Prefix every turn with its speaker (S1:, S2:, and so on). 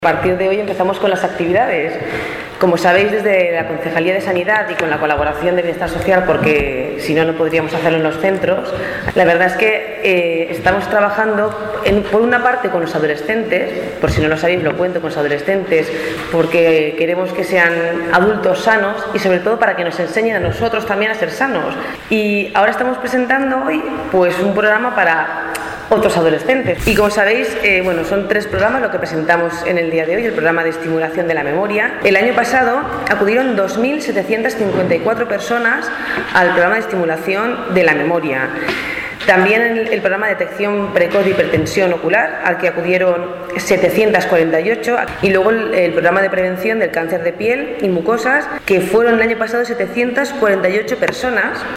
S1: A partir de hoy empezamos con las actividades. Como sabéis, desde la Concejalía de Sanidad y con la colaboración de Bienestar Social, porque si no, no podríamos hacerlo en los centros, la verdad es que estamos trabajando por una parte con los adolescentes, por si no lo sabéis lo cuento, con los adolescentes, porque queremos que sean adultos sanos y sobre todo para que nos enseñen a nosotros también a ser sanos. Y ahora estamos presentando hoy pues un programa para otros adolescentes. Y como sabéis, son 3 programas lo que presentamos en el día de hoy, el programa de estimulación de la memoria. El año pasado acudieron 2.754 personas al programa de estimulación de la memoria. También el programa de detección precoz de hipertensión ocular, al que acudieron 748, y luego el programa de prevención del cáncer de piel y mucosas, que fueron el año pasado 748 personas.